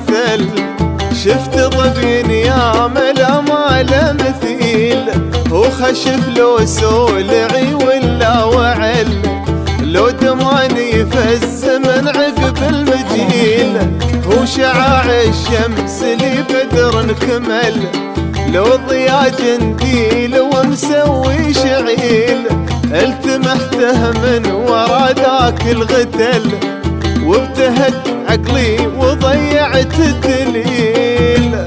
مثل، شفت ظبين يا ملا ما له مثيل، هو خشف لو سولعي ولا وعل، لو دماني يفز من عقب المجيل، هو شعاع الشمس لي بدر كمل، لو ضياء جنديل ومسوي شعيل، التمحته من ورا ذاك الغتل، وابتهت عقلي وضيعت الدليل.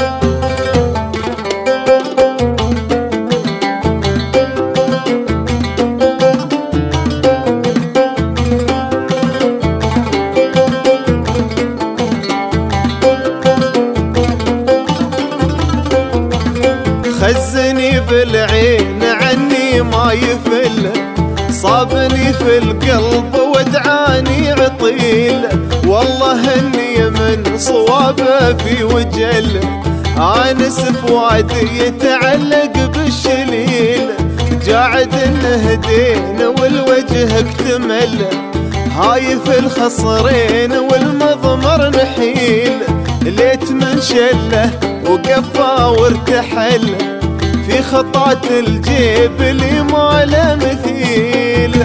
خزني بالعين عني ما يفل، صابني في القلب ودعاني عطيل، والله اني من صوابه في وجل، انس فؤادي يتعلق بالشليل، قاعد نهدين والوجه اكتمل، هايف الخصرين والمضمر نحيل، ليت من شله وقفا وارتحل، في خطات الجيب اللي ما له مثيل.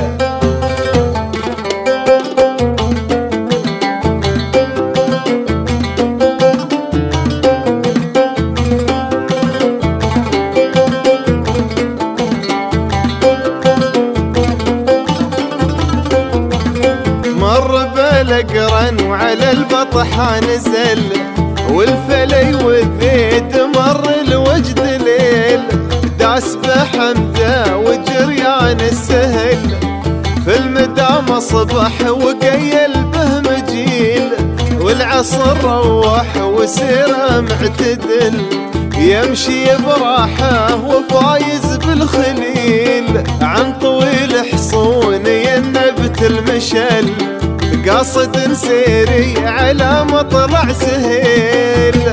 مر بالقرن وعلى البطحة نزل، والفلي والذيد مر الوجد ليل، داس بحمده وجريان السهل، في المدام اصبح وقيل به مجيل، والعصر روح وسيره معتدل، يمشي براحه وفايز بالخليل، عن طويل حصون ينبت المشل، قاصد سيري على مطلع سهيل.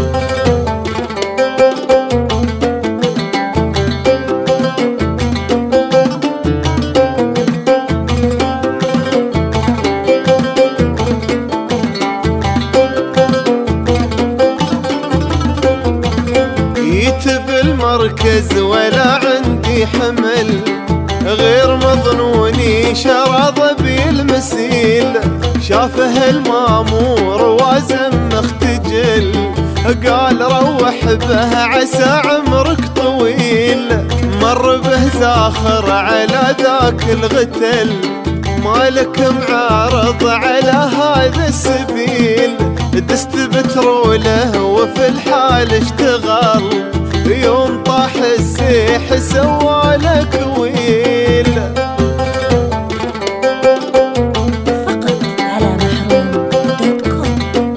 يتب المركز ولا عندي حمل، غير مظنوني شرى بالمسيل، شافه المامور وازم مختجل، قال روح به عسى عمرك طويل، مر به زاخر على ذاك الغتل، مالك معارض على هذا السبيل، دست بتروله وفي الحال اشتغل، يوم طاح السيح سوالك ويل. فقط على محروم.com.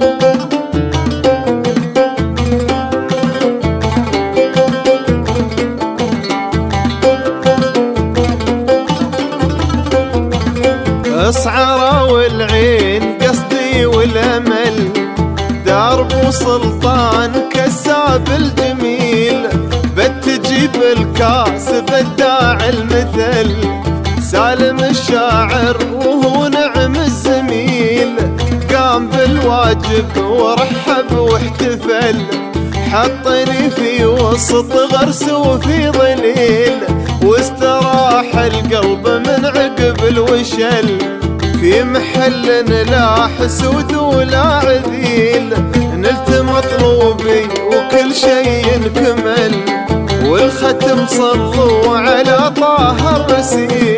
اصعر والعين قصدي والامل، دار بو سلطان كساب الجميل، بتجيب الكاس بداع المثل، سالم الشاعر وهو نعم الزميل، قام بالواجب ورحب واحتفل، حطني في وسط غرس وفي ظليل، واستراح القلب من عقب الوشل، في محل لا حسود ولا عذيل، نلت مطلوبي وكل شيء كمل، والختم صلوا على طه الرسيل.